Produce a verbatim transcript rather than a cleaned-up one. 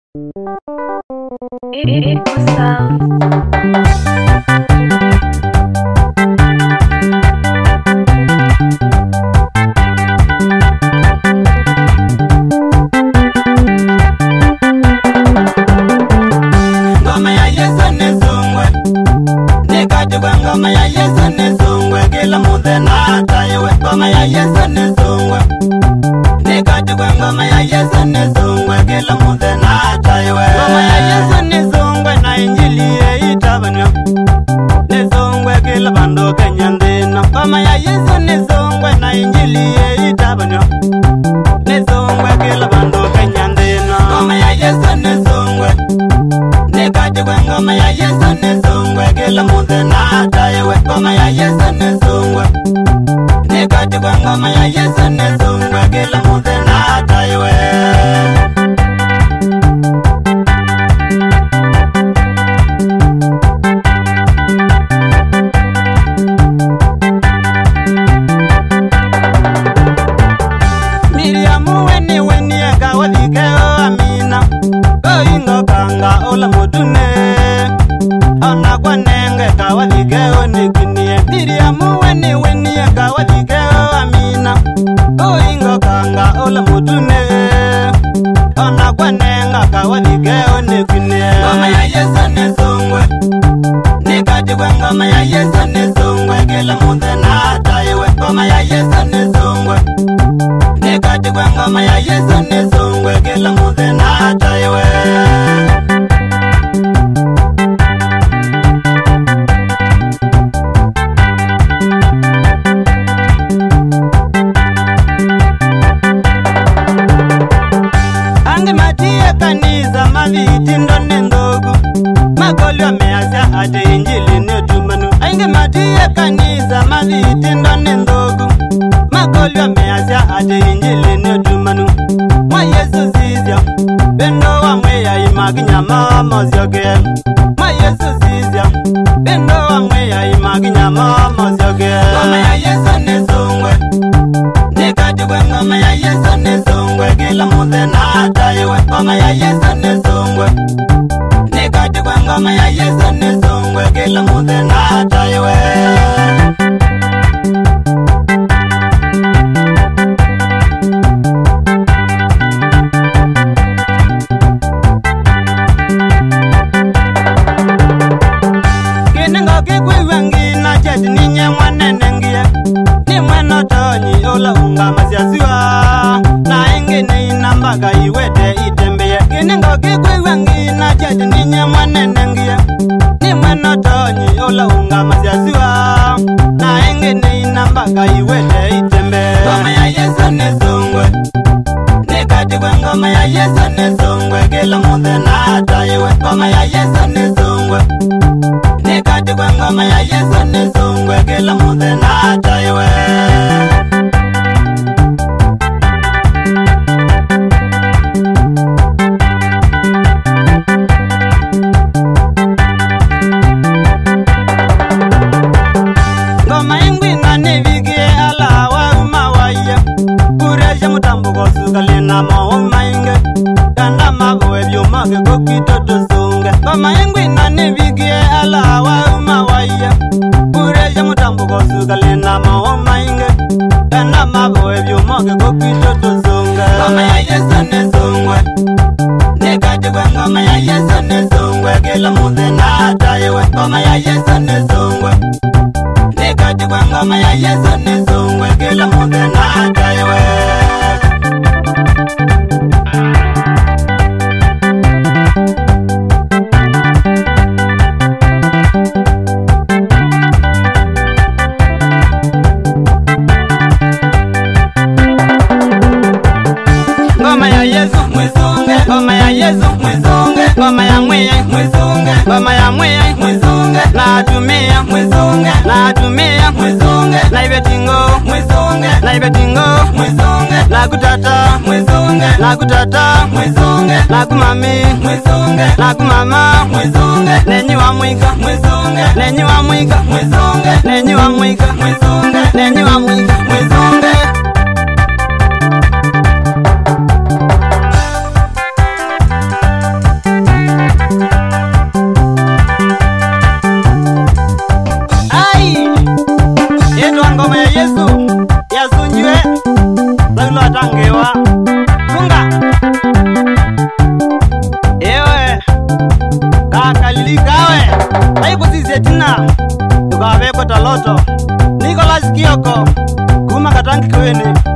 It was sound. Ngoma ya Yesu ni zungwe, nikajua ngoma ya Yesu ni zungwe, kila mudhe na taiwe. Ngoma ya Yesu ni zungwe, nikajua ngoma ya Yesu ni zungwe, kila mudhe na taiwe. Ngoma ya Yesu ni zungwe na injili ye itabanyo, ni zungwe kila bando Kenya ndino. Ngoma ya Yesu ni zungwe na injili ye itabanyo, ni zungwe kila bando Kenya ndino. Ngoma ya Yesu ni zungwe, nikajua ngoma ya Yesu ni zungwe, kila mudhe na taiwe. Ngoma ya Yesu ni zungwe, nikajua ngoma ya Yesu ni zungwe, kila mudhe na taiwe. Miriamu weni weni ega wadikeo amina, koingo kanga ola mudune, ona kwa nenge kawadikeo nikinie. Miriamu weni weni ega wadikeo amina, koingo kanga ola mudune, ona kwa nenga kawadikeo nikinie. Ngoma ya Yesu ni zungwe, nikajua ngoma ya Yesu ni zungwe, kila mudhe na taiwe. Ngoma ya Yesu ni zungwe, nikajua ngoma ya Yesu ni zungwe, kila mudhe na taiwe. Ange matie kanisa maviti ndone ndogu, magoli wameaza hadi injili ni tumanu. Ange matie kanisa maviti ndone ndogu, magoli wameaza hadi injili ni tumanu. Mwa Yesu zizia, bendo wa mweya imaginya mama zyoge. Mwa Yesu zizia, bendo wa mweya imaginya mama zyoge. Ngoma ya Yesu ni zungwe, nikajua ngoma ya Yesu ni zungwe, kila mudhe na taiwe. Ngoma ya Yesu ni zungwe, nikajua ngoma ya Yesu ni zungwe, kila mudhe na taiwe. Kiningo kikwiwe ngina cheti ninye mwanene ngie, ni mweno tonyi ola unga maziasiwa, na ingine inambaga iwete itembeye. Kiningo kikwiwe ngina cheti ninye mwanene ngie, ni mweno tonyi ola unga maziasiwa, na ingine inambaga iwete itembeye. Ngoma ya Yesu ni zungwe, nikajua ngoma ya Yesu ni zungwe, kila mudhe na taiwe. Ngoma ya Yesu ni zungwe, nikajua ngoma ya Yesu ni zungwe, kila mudhe na taiwe. Ngoma ingwina nivigie ala wa umawaya, kuresha mutambuko sukali na mauma inge, kanda maboe vyumage kokitoto sunge. Ngoma ingwina nivigie ala wa umawaya, kuresha mutambuko sukali na mauma inge, kanda maboe vyumage kokitoto sunge. Ngoma ya Yesu ni zungwe, nikajua ngoma ya Yesu ni zungwe, kila mudhe na taiwe. Ngoma ya Yesu ni zungwe, nikajua ngoma ya Yesu ni zungwe, kila mudhe na taiwe. Ngoma ya Yesu mwizunge, ngoma ya Yesu mwizunge, ngoma ya mweya mwizunge, ngoma ya mweya mwizunge, na tumia mwizunge, na tumia mwizunge, na ibetingo mwizunge, na ibetingo mwizunge, na kutata mwizunge, na kutata mwizunge, na kumami mwizunge, na kumama mwizunge, nenyi wa mwika mwizunge, nenyi wa mwika mwizunge, nenyi wa mwika mwizunge, nenyi wa mwika mwizunge. kwene